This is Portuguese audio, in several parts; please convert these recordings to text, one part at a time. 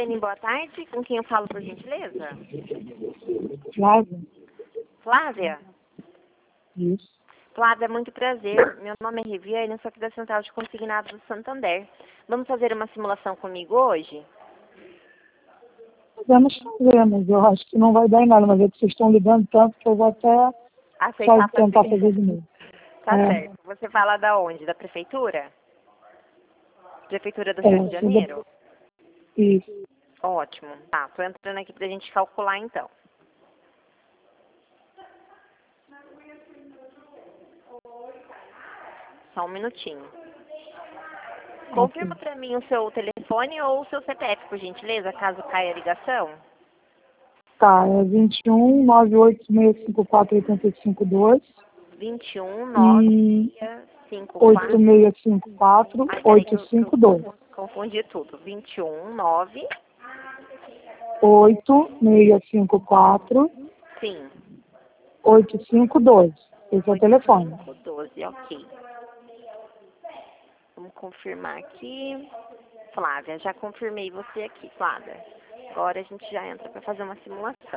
Reviane, boa tarde. Com quem eu falo, por gentileza? Flávia? Flávia? Isso. Flávia, muito prazer. Meu nome é Reviane, eu sou aqui da Central de Consignados do Santander. Vamos fazer uma simulação comigo hoje? Podemos fazer, mas eu acho que não vai dar em nada, mas é que vocês estão ligando tanto que eu vou até Aceitar tentar fazer de novo. Tá É. certo. Você fala da onde? Da prefeitura? Prefeitura do Rio de Janeiro? Isso. Ótimo. Tá, tô entrando aqui pra gente calcular então. Só um minutinho. Confirma pra mim o seu telefone ou o seu CPF, por gentileza, caso caia a ligação. Tá, é 21 98654 8552 21 e 964 8654 852. Confundi tudo. 21 9 8654 sim 852. Esse é o telefone. 12, ok. Vamos confirmar aqui. Flávia, já confirmei você aqui, Flávia. Agora a gente já entra para fazer uma simulação.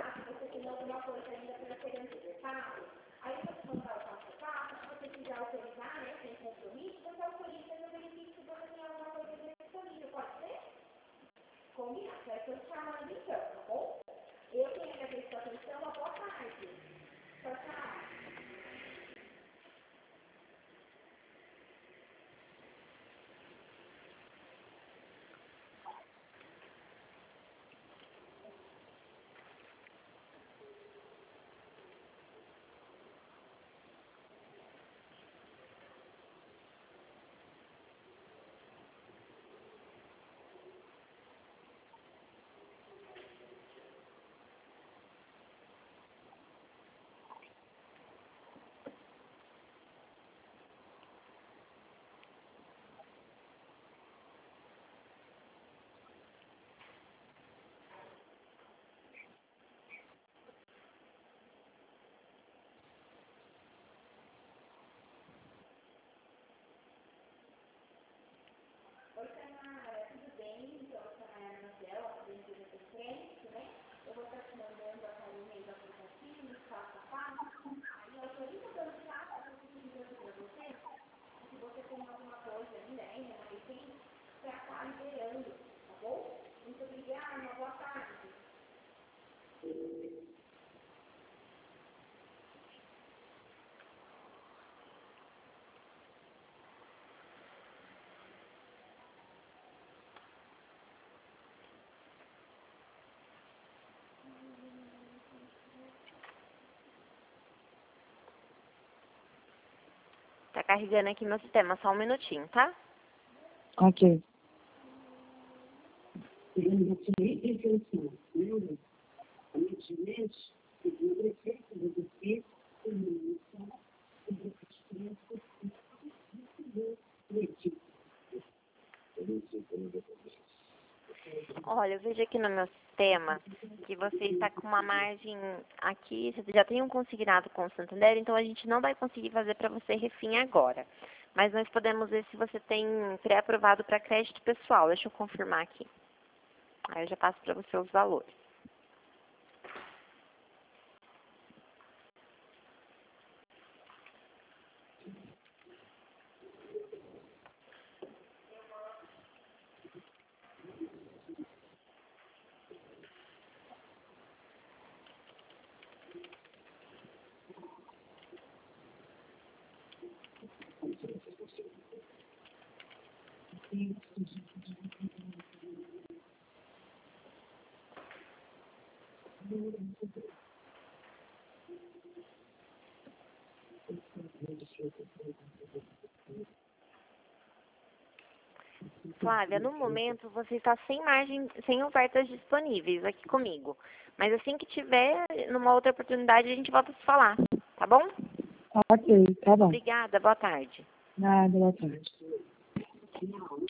Tá carregando aqui meu sistema, só um minutinho, tá? Ok. Olha, eu vejo aqui no meu sistema que você está com uma margem aqui, você já tem um consignado com o Santander, então a gente não vai conseguir fazer para você refim agora. Mas nós podemos ver se você tem pré-aprovado para crédito pessoal. Deixa eu confirmar aqui. Aí eu já passo para você os valores. Flávia, no momento você está sem margem, sem ofertas disponíveis aqui comigo. Mas assim que tiver, numa outra oportunidade, a gente volta a se falar, tá bom? Ok, tá bom. Obrigada, boa tarde. Nada, boa tarde.